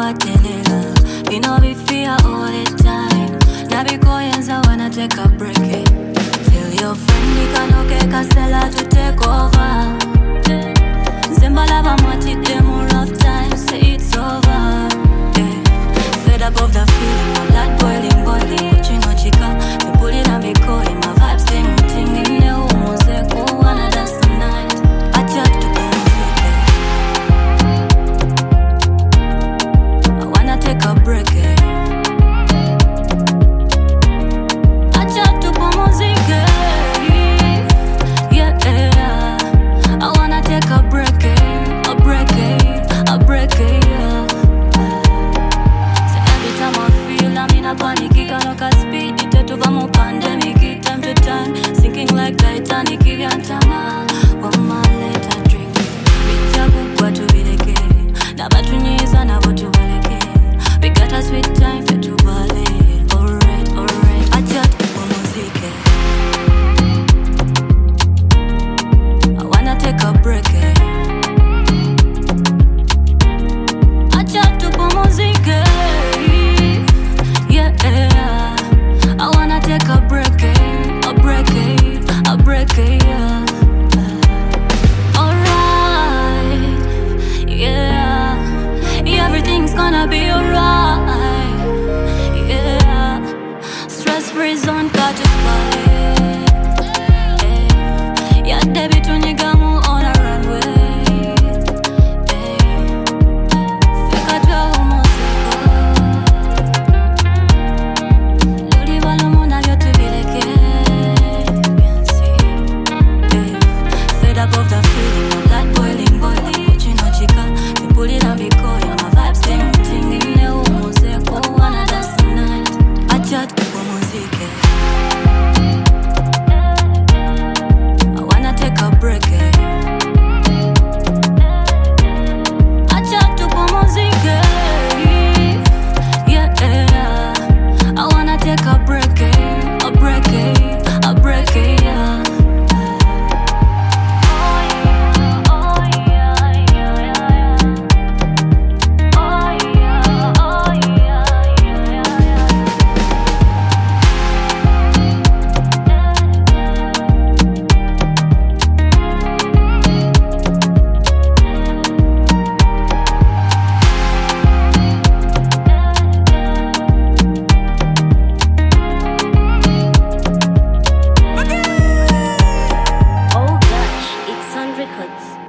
batelela. We know we fear all the time. Now we go yenza wanna take a break. Tell your friend we can okay Castella to take over. Simba lava mwati demo rough time, say it's over. Fed up of the feeling, my blood boiling, boiling. Chino chica, me pull it and me calling. My vibes ting in the humo se go wanna dance tonight. I just to go music. I wanna take a break. I just to go music. Yeah, I wanna take a break. A break. So every time I feel I'm in a panic, I can't speed it to the pandemic. Time to time, sinking like Titanic. Yantama, one man let her drink. Bichaku to be the game. Nabatunyiza na botu waleke. We got a sweet time for to ballet. Alright. I just for music. I wanna take a break. I wanna take a break, a break, yeah. Alright, yeah. Everything's gonna be alright, yeah. Stress-free zone, got it, yeah, Debbie, Tunigamu on a runway. Of the feeling, my blood boiling, Chino chica, me pull it and be calling. My vibes ting in the humo se go wanna dance tonight. I just for music. I wanna take a break. I just for music. Yeah, I wanna take a break, a break, yeah. Records.